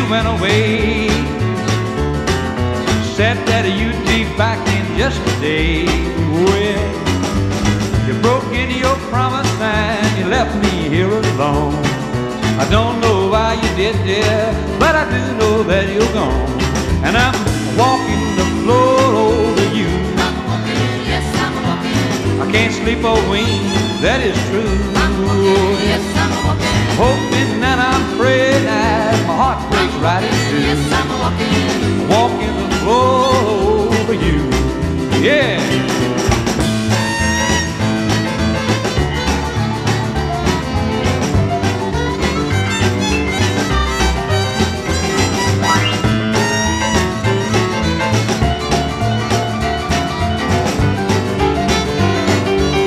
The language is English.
went away. Said that you'd be back in just a day. Well, you broke into your promise and you left me here alone. I don't know why you did, dear, but I do know that you're gone. And I'm walking the floor over you. I'm walking, yes, I'm walking. I can't sleep or wink, that is true. I'm walking, yes, I'm walking. Hoping and I'm praying that my heart breaks right in two. Yes, I'm walking. Walking the floor over you. Yeah.